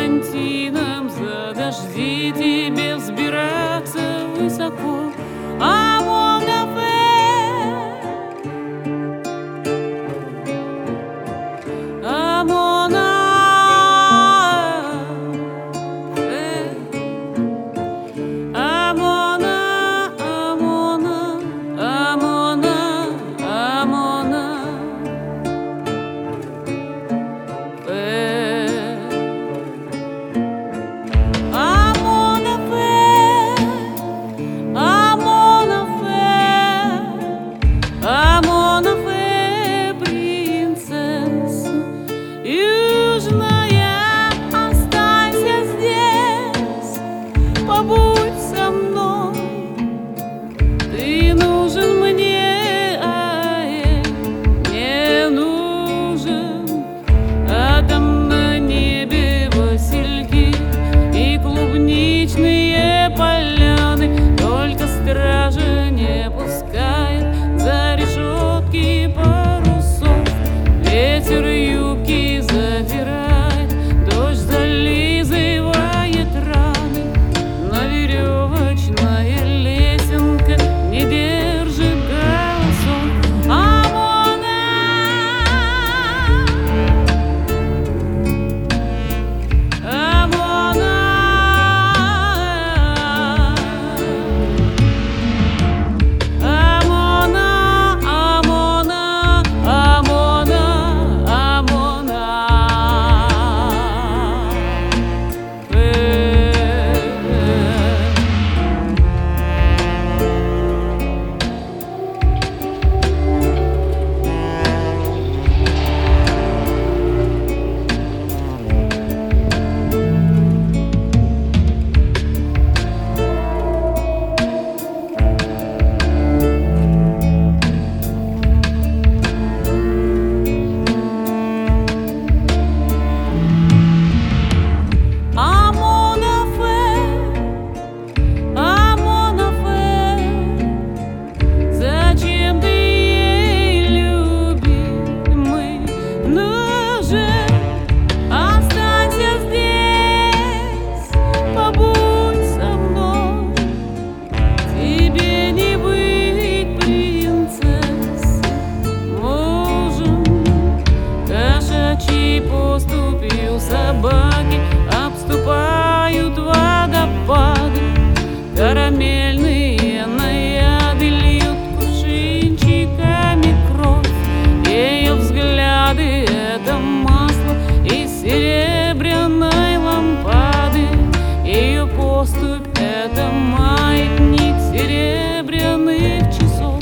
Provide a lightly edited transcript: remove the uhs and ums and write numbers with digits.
серпантином за дожди тебе взбираться высоко. А побудь со мной, ты нужен мне, а я не нужен. А там на небе васильки и клубничные поляны, только стража не пускает за решетки парусов. Ветер юбки задирает, дождь зализывает раны, но веревочная лесенка не держит голосов. Поступью собаки обступают водопады, карамельные наяды льют кувшинчиками кровь. Ее взгляды — это масло из серебряной лампады, ее поступь — это маятник серебряных часов.